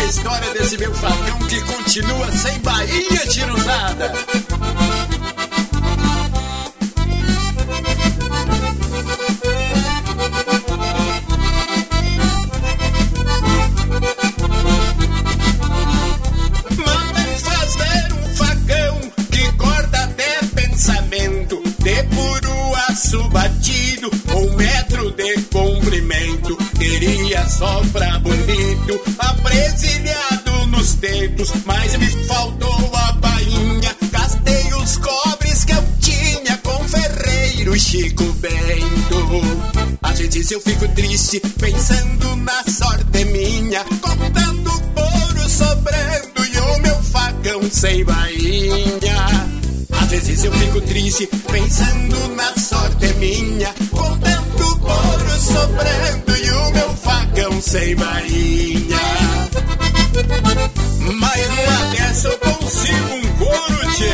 história desse meu facão que continua sem bainha tiruzada. Mandem fazer um facão que corta até pensamento, de puro aço batido, 1 metro de comprimento. Queria só pra bonito, apresilhado nos dedos, mas me faltou a bainha. Gastei os cobres que eu tinha com ferreiro Chico Bento. Às vezes eu fico triste, pensando na sorte minha, contando ouro sobrando e o meu facão sem bainha. Às vezes eu fico triste, pensando na sorte minha, contando ouro sobrando e o meu facão sem bainha. Mas numa dessa eu consigo um couro, tchê.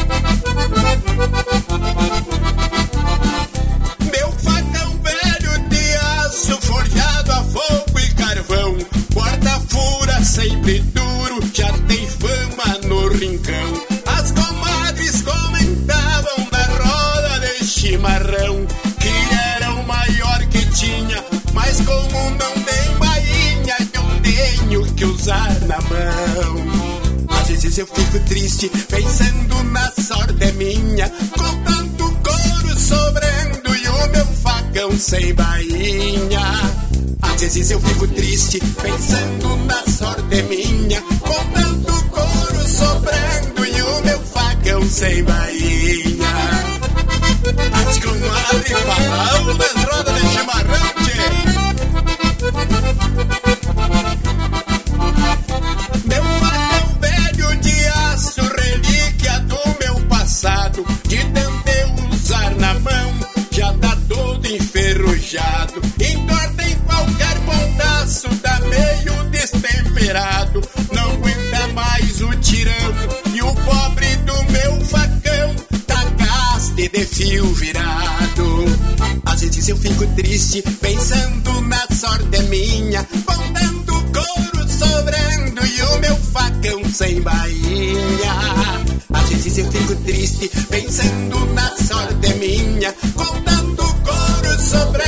Meu facão velho de aço, forjado a fogo e carvão, corta-fura sempre duro, já tem fama no rincão. As comadres comentavam na roda de chimarrão que era o maior que tinha, mas como não tem bainha, eu tenho que usar na mão. Às vezes eu fico triste, pensando na sorte minha, contando couro sobrando e o meu facão sem bainha. Às vezes eu fico triste, pensando na sorte minha, contando couro sobrando e o meu facão sem bainha. As comadres falavam nas rodas de chimarrão, tchê. Meu facão velho de aço, relíquia do meu passado, de tanto eu usar na mão, já tá todo enferrujado. Entorta em qualquer pontaço, tá meio destemperado, não aguenta mais o tirão, e o pobre do meu facão tá gaste de fio virado. Às vezes eu fico triste, pensando na sorte minha, contando couro sobrando e o meu facão sem bainha. Às vezes eu fico triste, pensando na sorte minha, contando couro sobrando